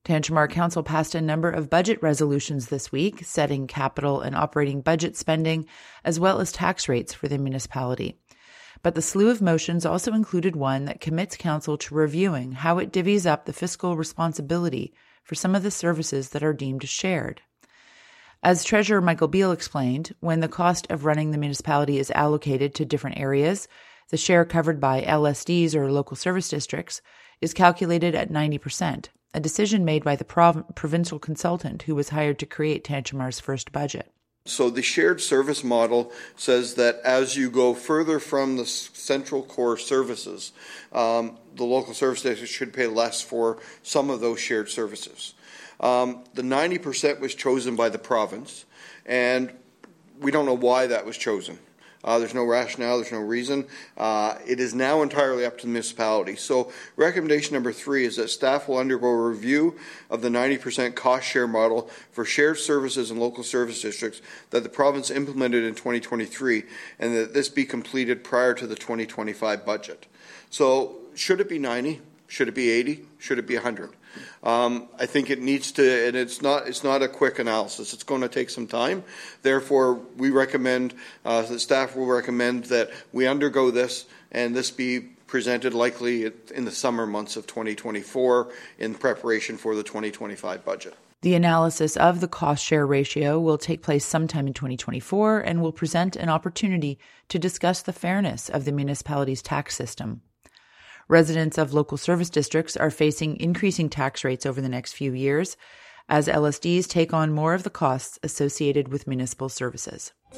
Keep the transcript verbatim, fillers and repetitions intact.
Tantramar Council passed a number of budget resolutions this week, setting capital and operating budget spending, as well as tax rates for the municipality. But the slew of motions also included one that commits council to reviewing how it divvies up the fiscal responsibility for some of the services that are deemed shared. As Treasurer Michael Beale explained, when the cost of running the municipality is allocated to different areas, the share covered by L S Ds or local service districts is calculated at ninety percent, a decision made by the prov- provincial consultant who was hired to create Tantramar's first budget. So the shared service model says that as you go further from the central core services, um, the local service district should pay less for some of those shared services. Um, the ninety percent was chosen by the province, and we don't know why that was chosen. Uh, there's no rationale, there's no reason. Uh, it is now entirely up to the municipality. So recommendation number three is that staff will undergo a review of the ninety percent cost share model for shared services and local service districts that the province implemented in twenty twenty-three, and that this be completed prior to the twenty twenty-five budget. So should it be ninety? Should it be eighty? Should it be one hundred? Um, I think it needs to, and it's not it's not a quick analysis. It's going to take some time. Therefore, we recommend, uh, the staff will recommend that we undergo this, and this be presented likely in the summer months of twenty twenty-four in preparation for the twenty twenty-five budget. The analysis of the cost share ratio will take place sometime in twenty twenty-four and will present an opportunity to discuss the fairness of the municipality's tax system. Residents of local service districts are facing increasing tax rates over the next few years as L S Ds take on more of the costs associated with municipal services.